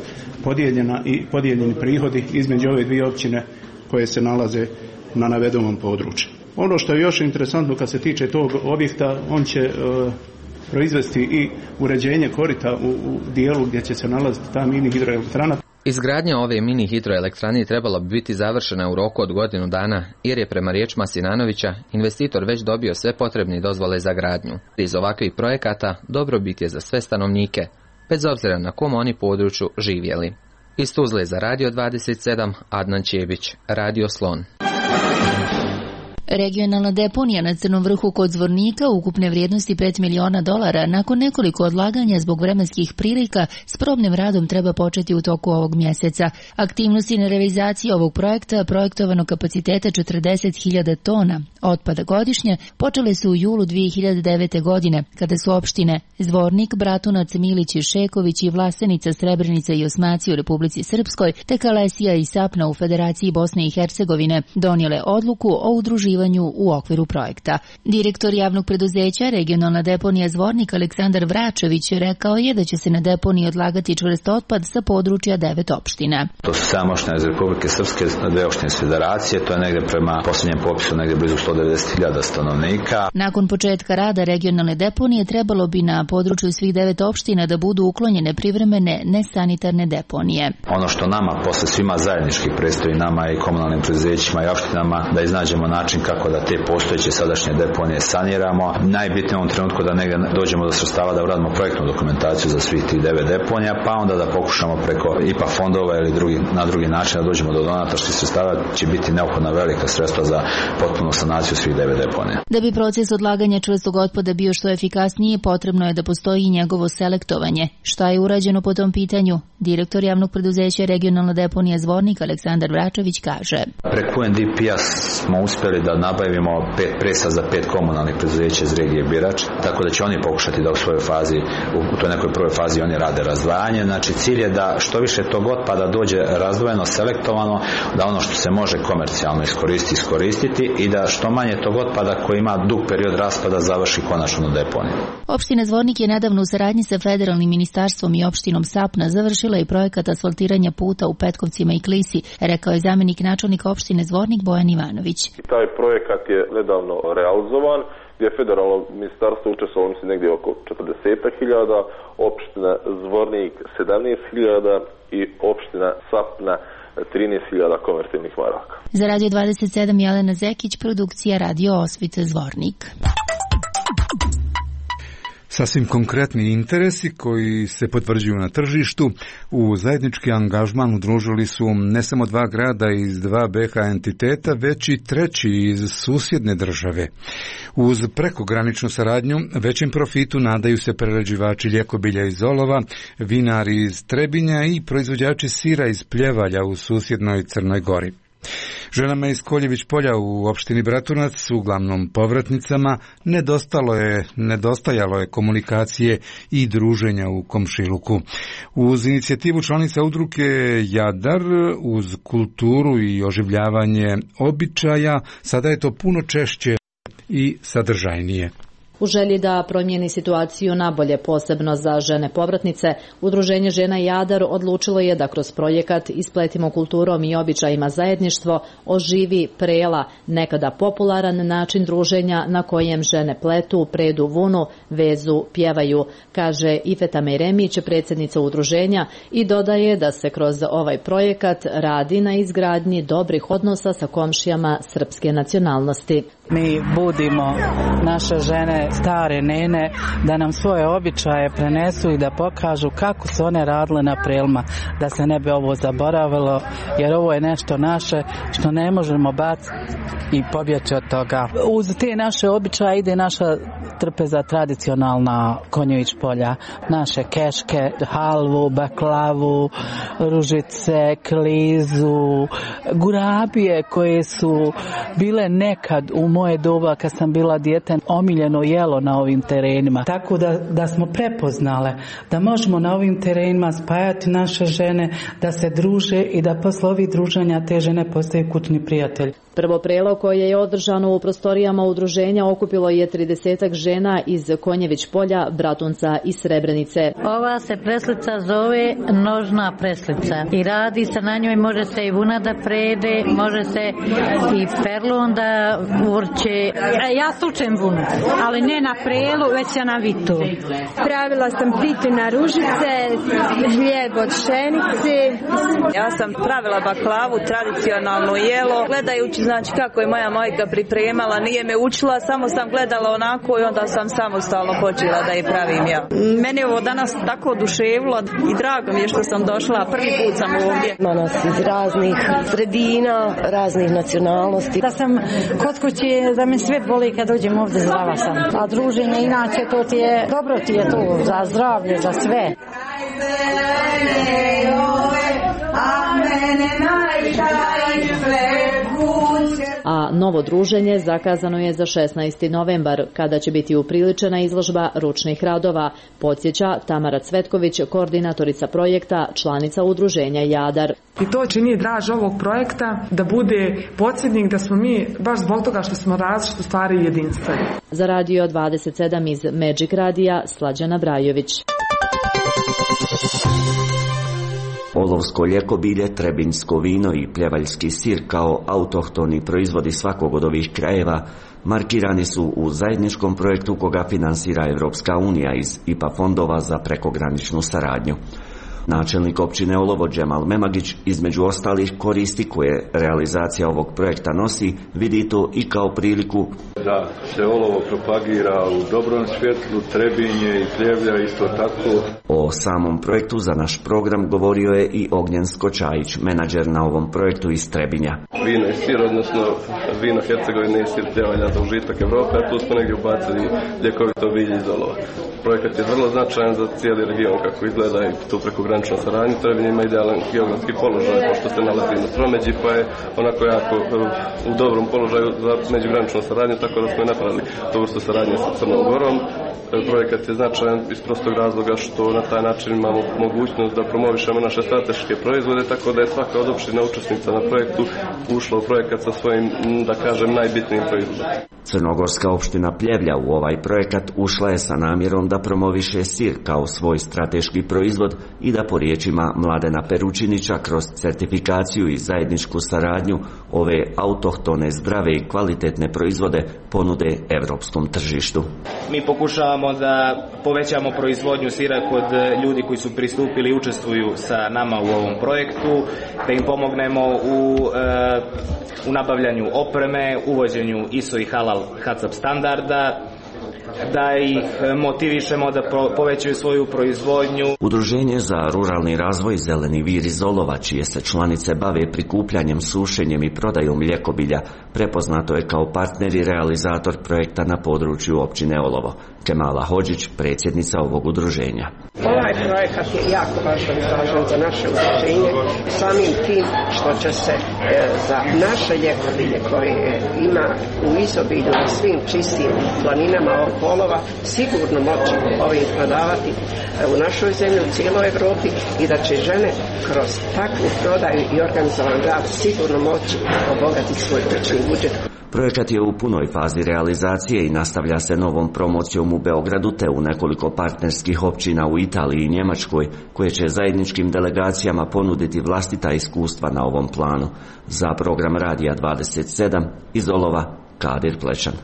podijeljeni prihodi između ove 2 općine koje se nalaze na navedenom području. Ono što je još interesantno kad se tiče tog objekta, on će proizvesti i uređenje korita u dijelu gdje će se nalaziti ta mini hidroelektrana. Izgradnja ove mini hidroelektrane trebala bi biti završena u roku od godinu dana, jer je prema riječima Sinanovića investitor već dobio sve potrebne dozvole za gradnju. Iz ovakvih projekata dobrobit je za sve stanovnike, bez obzira na kom oni području živjeli. Iz Tuzle za Radio 27, Adnan Čebić, Radio Slon. Regionalna deponija na Crnom vrhu kod Zvornika ukupne vrijednosti $5 miliona nakon nekoliko odlaganja zbog vremenskih prilika s probnim radom treba početi u toku ovog mjeseca. Aktivnosti na realizaciji ovog projekta projektovanog kapaciteta 40.000 tona otpada godišnje počele su u julu 2009. godine, kada su opštine Zvornik, Bratunac, Milić i Šeković i Vlasenica, Srebrenica i Osmaci u Republici Srpskoj te Kalesija i Sapna u Federaciji Bosne i Hercegovine donijele odluku o udruživanju istraživanju u okviru projekta. Direktor javnog preduzeća Regionalna deponija Zvornik Aleksandar Vračević rekao je da će se na deponiji odlagati čvrst otpad sa područja 9 opština. To su 7 opština iz Republike Srpske, 2 opštine iz Federacije, to je negde prema posljednjem popisu negde blizu 190.000 stanovnika. Nakon početka rada regionalne deponije trebalo bi na području svih 9 opština da budu uklonjene privremene nesanitarne deponije. Ono što nama posle svima zajednički predstoji, nama i komunalnim preduzećima i opštinama, da iznađemo način kako da te postojeće sadašnje deponije saniramo. Najbitnije u ovom trenutku da negde dođemo do sredstava da uradimo projektnu dokumentaciju za svih tih 9 deponija, pa onda da pokušamo preko IPA fondova ili na drugi način da dođemo do donatorskih sredstava, će biti neophodna velika sredstva za potpunu sanaciju svih 9 deponija. Da bi proces odlaganja čvrstog otpada bio što efikasnije, potrebno je da postoji i njegovo selektovanje. Šta je urađeno po tom pitanju? Direktor javnog preduzeća Regionalna deponija Zvornik Aleksandar Vračević kaže. Preko UNDP-a smo uspjeli da nabavimo 5 presa za 5 komunalnih preduzeća iz regije Birač, tako da će oni pokušati da u svojoj fazi, u toj nekoj prvoj fazi oni rade razdvajanje. Znači cilj je da što više tog otpada dođe razdvojeno, selektovano, da ono što se može komercijalno iskoristiti i da što manje tog otpada koji ima dug period raspada završi konačno na deponiju. Opština Zvornik je nedavno u saradnji sa federalnim ministarstvom i opštinom Sapna završila i projekat asfaltiranja puta u Petkovcima i Klisi, rekao je zamjenik načelnika opštine Zvornik Bojan Ivanović. Taj projekat je nedavno realizovan, gdje je federalno ministarstvo učestvovalo mislim negdje oko 40.000, opština Zvornik 17.000 i opština Sapna 13.000 konvertivnih maraka. Za Radio 27 Jelena Zekić, produkcija Radio Osvice Zvornik. Sasvim konkretni interesi koji se potvrđuju na tržištu u zajednički angažman udružili su ne samo 2 grada iz 2 BiH entiteta, već i 3 iz susjedne države. Uz prekograničnu saradnju većem profitu nadaju se prerađivači ljekobilja iz olova, vinari iz Trebinja i proizvođači sira iz Pljevalja u susjednoj Crnoj Gori. Ženama iz Koljević polja u opštini Bratunac, uglavnom povratnicama, nedostajalo je komunikacije i druženja u komšiluku. Uz inicijativu članica udruge Jadar, uz kulturu i oživljavanje običaja, sada je to puno češće i sadržajnije. U želji da promijeni situaciju nabolje, posebno za žene povratnice, Udruženje žena Jadar odlučilo je da kroz projekat Ispletimo kulturom i običajima zajedništvo oživi prela, nekada popularan način druženja na kojem žene pletu, predu vunu, vezu, pjevaju, kaže Ifeta Meremić, predsjednica udruženja, i dodaje da se kroz ovaj projekat radi na izgradnji dobrih odnosa sa komšijama srpske nacionalnosti. Mi budimo naše žene, stare nene, da nam svoje običaje prenesu i da pokažu kako su one radile na prelma, da se ne bi ovo zaboravilo, jer ovo je nešto naše što ne možemo baciti i pobjeći od toga. Uz te naše običaje ide naša trpeza tradicionalna Konjović polja, naše keške, halvu, baklavu, ružice, klizu, gurabije koje su bile nekad u moje doba kad sam bila dijete omiljeno jelo na ovim terenima. Tako da smo prepoznale da možemo na ovim terenima spajati naše žene, da se druže i da posle ovih druženja te žene postaju kućni prijatelji. Prvo prelo koje je održano u prostorijama udruženja okupilo je 30 žena iz Konjević polja, Bratunca i Srebrenice. Ova se preslica zove nožna preslica i radi se na njoj, može se i vuna da prede, može se i perlon da urče. Ja slučem vunu, ali ne na prelu, već na vitu. Pravila sam pitu na ružice, hljeb od pšenice. Ja sam pravila baklavu, tradicionalno jelo, gledajući znači kako je moja majka pripremala, nije me učila, samo sam gledala onako i onda sam samostalno počela da je pravim ja. Mene je ovo danas tako oduševilo i drago mi je što sam došla, prvi put sam ovdje. Ima nas iz raznih sredina, raznih nacionalnosti. Da sam kod kuće, da me sve boli kad dođem ovdje, zdrava sam. A druženje inače to ti je, dobro ti je to za zdravlje, za sve. A novo druženje zakazano je za 16. novembar, kada će biti upriličena izložba ručnih radova, podsjeća Tamara Cvetković, koordinatorica projekta, članica udruženja Jadar. I to čini draž ovog projekta da bude podsjetnik da smo mi, baš zbog toga što smo različiti, stvari jedinstveni. Za Radio 27 iz Magic Radija, Slađana Brajović. Olovsko ljekobilje, trebinjsko vino i pljevaljski sir kao autohtoni proizvodi svakog od ovih krajeva markirani su u zajedničkom projektu koga finansira Evropska unija iz IPA fondova za prekograničnu saradnju. Načelnik općine Olovo Džemal Memagić između ostalih koristi koje realizacija ovog projekta nosi vidi to i kao priliku da se olovo propagira u dobrom svjetlu, Trebinje i Pljevlja isto tako. O samom projektu za naš program govorio je i Ognjen Skočajić, menadžer na ovom projektu iz Trebinja. Vino i sir, odnosno vino Hercegovine i sir Pljevalja za užitak Evrope, a tu smo negdje ubacili ljekovito bilje iz olova. Projekat je vrlo značajan za cijeli region kako izgleda i tu prekogranična saradnja. Trebinje ima idealan geografski položaj pošto se nalazi na tromeđi, pa je onako jako u dobrom položaju za međugraničnu saradnju, tako da smo napravili tu vrstu saradnje sa Crnom Gorom. Projekat je značajan iz prostog razloga što na taj način imamo mogućnost da promovišemo naše strateške proizvode, tako da je svaka od opština učesnica na projektu ušla u projekat sa svojim, da kažem, najbitnijim proizvodom. Crnogorska opština Pljevlja u ovaj projekat ušla je sa namjerom da promoviše sir kao svoj strateški proizvod i da po riječima Mladena Peručinića kroz certifikaciju i zajedničku saradnju ove autohtone, zdrave i kvalitetne proizvode ponude evropskom tržištu. Mi pokušavamo da povećamo proizvodnju sira kod ljudi koji su pristupili i učestvuju sa nama u ovom projektu, da im pomognemo u nabavljanju opreme, uvođenju ISO i halal HACCP standarda, da ih motivišemo da povećaju svoju proizvodnju. Udruženje za ruralni razvoj Zeleni vir iz Olova, čije se članice bave prikupljanjem, sušenjem i prodajom ljekobilja, prepoznato je kao partner i realizator projekta na području općine Olovo. Kemala Hodžić, predsjednica ovog udruženja. Ovaj projekat je jako važan i važan za naše udruženje, samim tim što će se za naše ljekobilje koje ima u izobilju na svim čistim planinama ovog Olova sigurno moći ovim prodavati u našoj zemlji, u cijeloj Evropi i da će žene kroz takvu prodaju i organizovan rad sigurno moći obogatiti svoj kućni budžet. Projekat je u punoj fazi realizacije i nastavlja se novom promocijom u Beogradu te u nekoliko partnerskih općina u Italiji i Njemačkoj, koje će zajedničkim delegacijama ponuditi vlastita iskustva na ovom planu. Za program Radija 27 iz Olova, Kadir Plečan.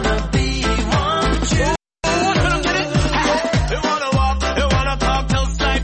Talk till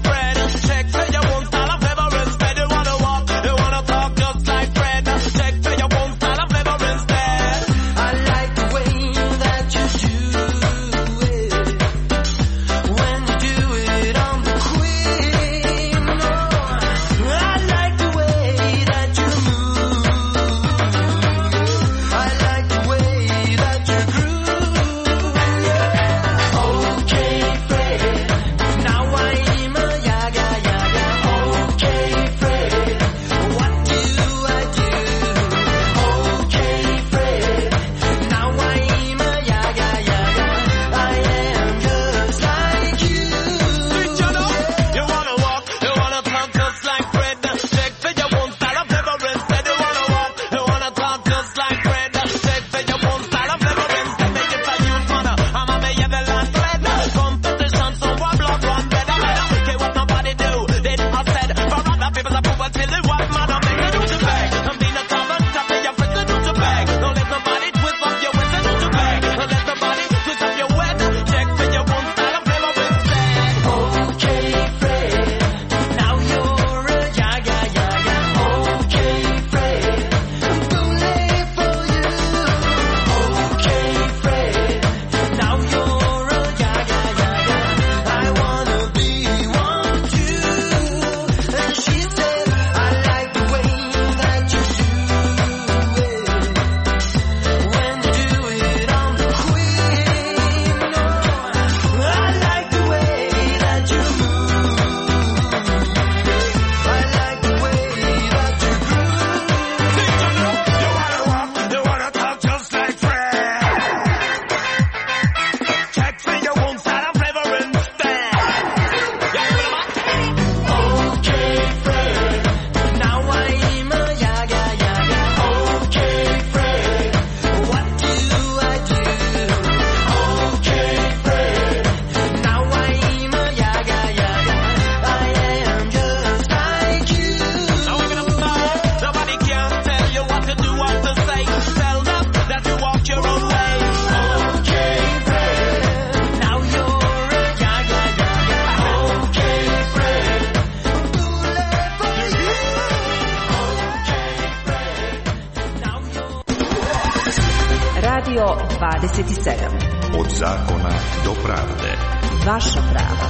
Pravilo 27. Od zakona do pravde. Vaša prava.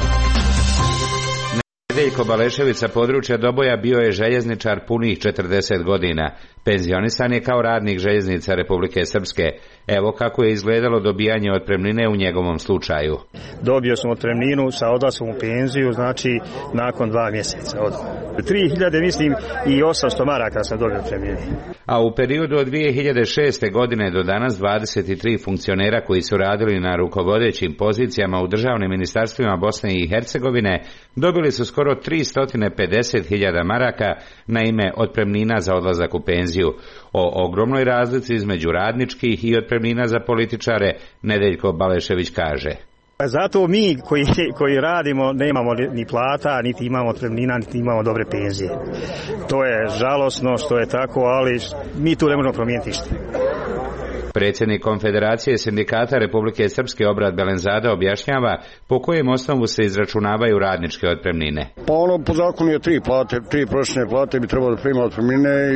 Nedeljko Balešević sa područja Doboja bio je željezničar punih 40 godina. Penzionisan je kao radnik željeznica Republike Srpske. Evo kako je izgledalo dobijanje otpremnine u njegovom slučaju. Dobio sam otpremninu sa odlaskom u penziju, znači nakon 2 mjeseca. 3000, mislim, i 800 maraka sam dobio otpremnine. A u periodu od 2006. godine do danas 23 funkcionera koji su radili na rukovodećim pozicijama u državnim ministarstvima Bosne i Hercegovine dobili su skoro 350.000 maraka na ime otpremnina za odlazak u penziju. O ogromnoj razlici između radničkih i otpremnina za političare Nedeljko Balešević kaže. Zato mi koji radimo nemamo ni plata, niti imamo otpremnina, niti imamo dobre penzije. To je žalosno što je tako, ali mi tu ne možemo promijeniti ništa. Predsjednik Konfederacije sindikata Republike Srpske Obrad Belenzada objašnjava po kojem osnovu se izračunavaju radničke otpremnine. Pa po zakonu je 3 prosječne plate bi trebalo da prima otpremnine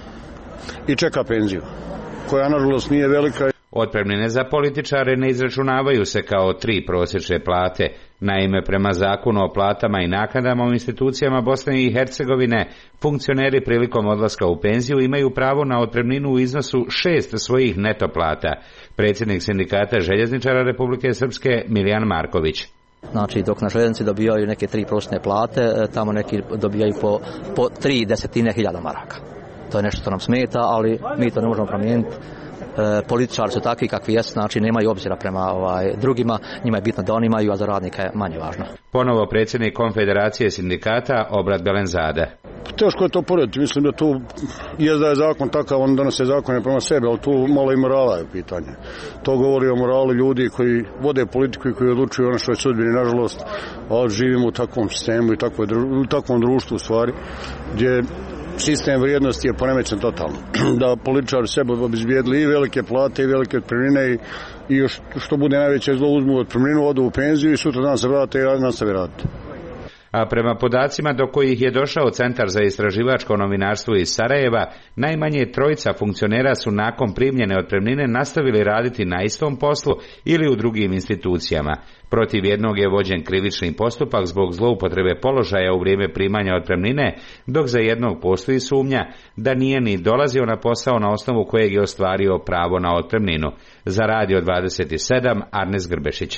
i čeka penziju, koja nažalost nije velika. Otpremnine za političare ne izračunavaju se kao 3 prosječne plate. Naime, prema zakonu o platama i naknadama u institucijama Bosne i Hercegovine, funkcioneri prilikom odlaska u penziju imaju pravo na otpremninu u iznosu 6 svojih neto plata. Predsjednik sindikata željezničara Republike Srpske Miljan Marković. Znači, dok na željeznici dobijaju neke 3 prosječne plate, tamo neki dobijaju po 3.000 maraka. To je nešto što nam smeta, ali mi to ne možemo promijeniti. Političari su takvi kakvi jesu, znači nemaju obzira prema drugima, njima je bitno da oni imaju, a za radnika je manje važno. Ponovo predsjednik Konfederacije sindikata Obrad Belenzade. Teško je to porediti, mislim da tu je da je zakon takav, on donose zakone prema sebi, ali tu malo i morala je pitanje. To govori o moralu ljudi koji vode politiku i koji odlučuju ono što je sudbini, nažalost, ali živimo u takvom sistemu i u takvom društvu u stvari, gdje sistem vrijednosti je poremećen totalno. Da političari sebe obezbijedili i velike plate i velike otpremnine i još što bude najveće zlo uzmu otpremninu, odu u penziju i sutra dan se vrate i nastave raditi. A prema podacima do kojih je došao Centar za istraživačko novinarstvo iz Sarajeva, najmanje 3 funkcionera su nakon primljene otpremnine nastavili raditi na istom poslu ili u drugim institucijama. Protiv jednog je vođen krivični postupak zbog zloupotrebe položaja u vrijeme primanja otpremnine, dok za jednog postoji sumnja da nije ni dolazio na posao na osnovu kojeg je ostvario pravo na otpremninu. Za Radio 27 Arnes Grbešić.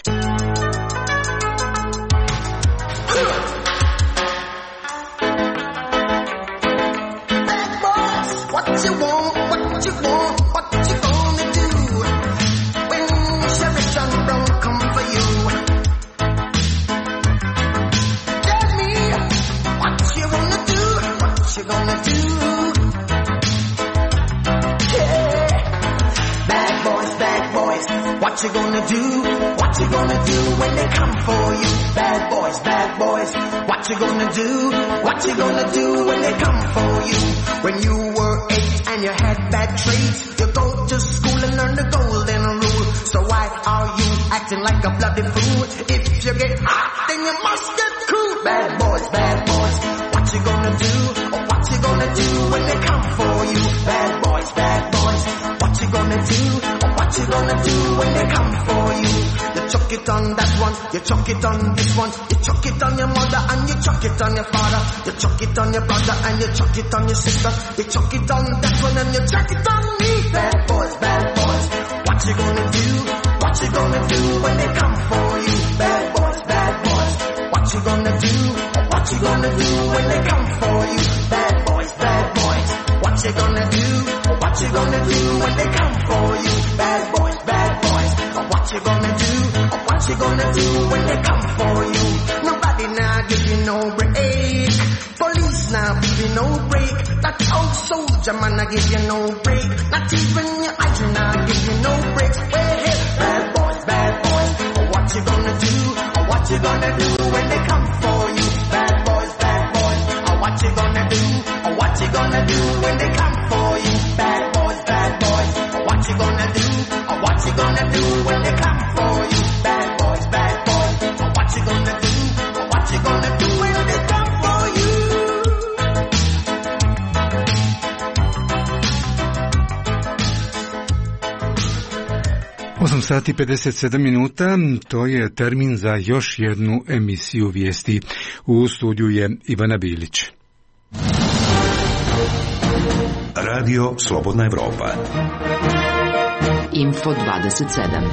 What you gonna do? What you gonna do when they come for you? Bad boys, what you gonna do? What you gonna do when they come for you? When you were 8 and you had bad traits, you go to school and learn the golden rule. So why are you acting like a bloody fool? If you get hot, then you must get cool. Bad boys, what you gonna do? What you gonna do when they come for you? Bad boys, what you gonna do? What you gonna do when they come for you? You chuck it on that one, you chuck it on this one, you chuck it on your mother and you chuck it on your father, you chuck it on your brother and you chuck it on your sister, you chuck it on that one and you chuck it on me. Bad boys, what you gonna do? What you gonna do when they come for you? Bad boys, what you gonna do? What you gonna do when they come for you? Bad boys, what you gonna do? What you gonna do when they come for you? Bad boys, what you gonna do? What you gonna do when they come for you? Nobody now give you no break. Police now give you no break. That old soldier man now give you no break. Not even your eyes now give you no breaks. Hey, bad boys, what you gonna do? What you gonna do when they come for you? Bad boys, what you gonna do? What you gonna do when they come for you? Bad boys, what you gonna do? What you gonna do when they come for you? Bad boys, what you gonna do? What you gonna do when they come for you? 8 sati 57 minuta, to je termin za još jednu emisiju vijesti. U studiju je Ivana Bilić. Radio Slobodna Evropa. Info 27.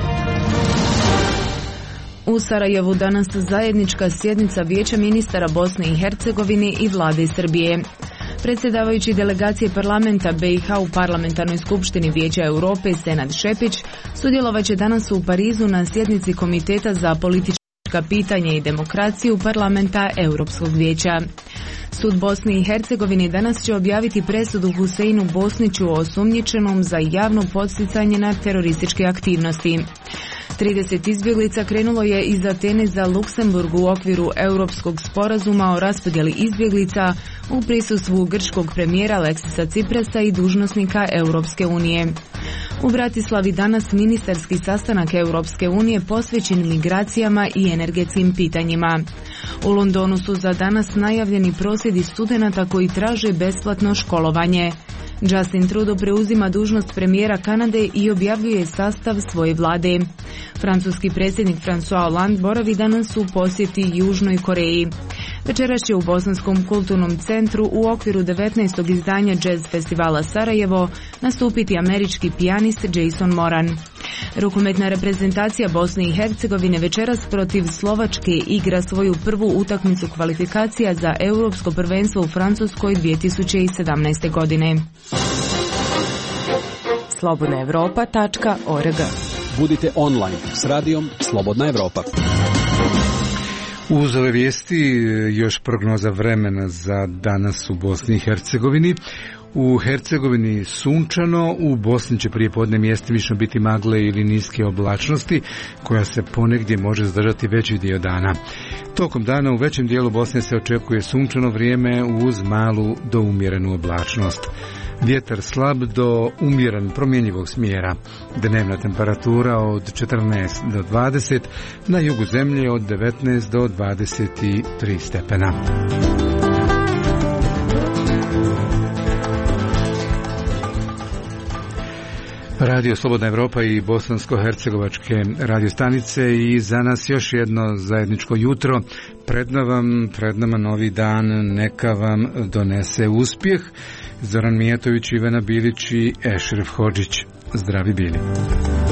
U Sarajevu danas zajednička sjednica Vijeća ministara Bosne i Hercegovine i vlade Srbije. Predsjedavajući delegacije parlamenta BiH u Parlamentarnoj skupštini Vijeća Europe Senad Šepić sudjelovaće danas u Parizu na sjednici Komiteta za politička pitanja i demokraciju parlamenta Europskog vijeća. Sud Bosne i Hercegovine danas će objaviti presudu Huseinu Bosniću osumnjičenom za javno podsticanje na terorističke aktivnosti. 30 izbjeglica krenulo je iz Atene za Luksemburg u okviru Europskog sporazuma o raspodjeli izbjeglica u prisustvu grčkog premijera Aleksisa Ciprasa i dužnosnika Europske unije. U Bratislavi danas ministarski sastanak Europske unije posvećen migracijama i energetskim pitanjima. U Londonu su za danas najavljeni prosvjedi studenata koji traže besplatno školovanje. Justin Trudeau preuzima dužnost premijera Kanade i objavljuje sastav svoje vlade. Francuski predsjednik François Hollande boravi danas u posjeti Južnoj Koreji. Večeras će u Bosanskom kulturnom centru u okviru 19. izdanja Jazz festivala Sarajevo nastupiti američki pijanist Jason Moran. Rukometna reprezentacija Bosne i Hercegovine večeras protiv Slovačke igra svoju prvu utakmicu kvalifikacija za Europsko prvenstvo u Francuskoj 2017. godine. slobodnaevropa.org. Budite online s radijom Slobodna Evropa. Uz ove vijesti još prognoza vremena za danas u Bosni i Hercegovini. U Hercegovini sunčano, u Bosni će prije podne mjestimično biti magle ili niske oblačnosti, koja se ponegdje može zadržati veći dio dana. Tokom dana u većem dijelu Bosne se očekuje sunčano vrijeme uz malu do umjerenu oblačnost. Vjetar slab do umjeren promjenjivog smjera. Dnevna temperatura od 14 do 20, na jugu zemlje od 19 do 23 stepena. Radio Slobodna Evropa i bosansko-hercegovačke radiostanice i za nas još jedno zajedničko jutro. Pred nama novi dan, neka vam donese uspjeh. Zoran Mijatović, Ivana Bilić i Ešref Hodžić. Zdravi bili.